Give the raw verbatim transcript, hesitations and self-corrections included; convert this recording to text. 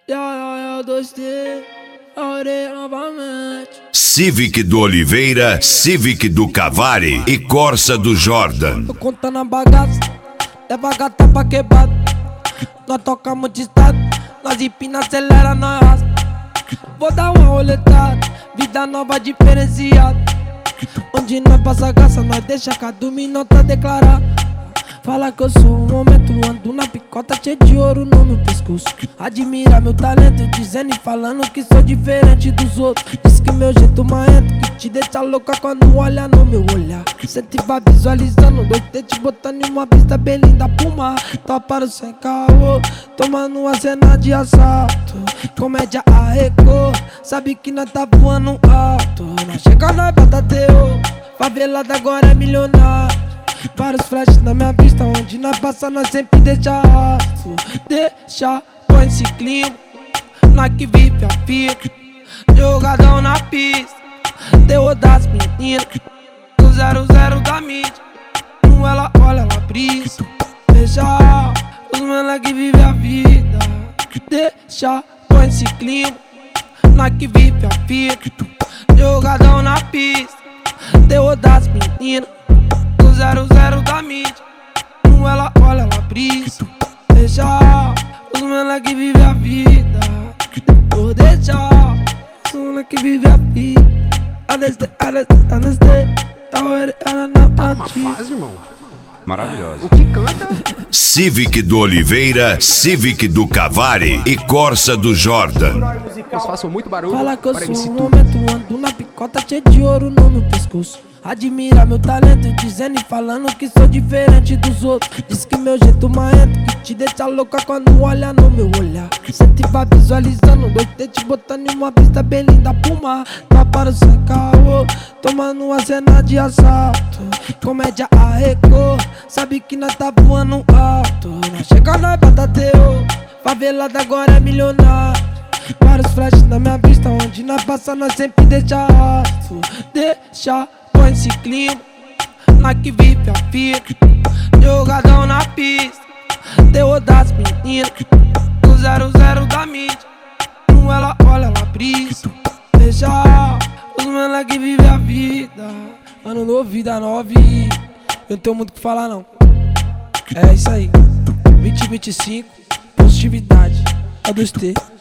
Ya, ya, ya, dois T, orei novamente. Civic do Oliveira, Civic do Cavari e Corsa do Jordan. Tô contando a bagaça, leva a gata pra quebrada. Nós tocamos de estado, nós empina, acelera, nós raspa. Vou dar uma roletada, vida nova diferenciada. Onde nós passa graça, nós deixa cada um nota declarar. Fala que eu sou um momento, ando na picota cheio de ouro no meu pescoço. Admira meu talento, dizendo e falando que sou diferente dos outros. Diz que meu jeito marrento, que te deixa louca quando olha no meu olhar. Sempre vai visualizando, dois T te botando em uma vista bem linda pro mar. Toparam sem caô, tomando uma cena de assalto. Comédia arrecou, sabe que nós tá voando alto. Nós chega, nós bota teu, favelada agora é milionário. Vários flashes na minha vista, onde nós passa nós sempre deixa rastro. Deixa, põe esse clima, nós que vive a fita. Jogadão na pista, terror das meninas. Do zero zero da mídia, não ela olha, ela brisa. Deixa, os mano que vive a vida. Deixa, põe esse clima, nós que vive a fita. Jogadão na pista, terror das meninas. Zero zero da mídia, não ela olha, ela brisa. Deixa, os mano que vive a vida. Vou deixar, os mano que vive a vida. Aneste, aneste, aneste. Tá uma fase, irmão. Maravilhosa. O que canta? Civic do Oliveira, Civic do Cavari e Corsa do Jordan. Eles façam muito barulho. Fala que eu para sou M C um Tu. momento, ando na picota cheio de ouro no meu pescoço. Admira meu talento, dizendo e falando que sou diferente dos outros. Diz que meu jeito marrento, que te deixa louca quando olha no meu olhar. Sempre vai visualizando, dois T te botando em uma vista bem linda pro mar. Toparam sem caô, tomando uma cena de assalto. Comédia arrecou, sabe que nós tá voando alto. Nós chega, nós bota teu, favelada agora é milionário. Vários flashes na minha vista, onde nós passa nós sempre deixa rastro. Deixa, põe esse clima, nós que vive a fita. Jogadão na pista, terror das meninas. Do zero zero da mídia, não ela olha, ela brisa. Deixa, os mano que vive a vida. Ano novo, vida nova e eu não tenho muito o que falar não. É isso aí, vinte e vinte e cinco, positividade, a dois T.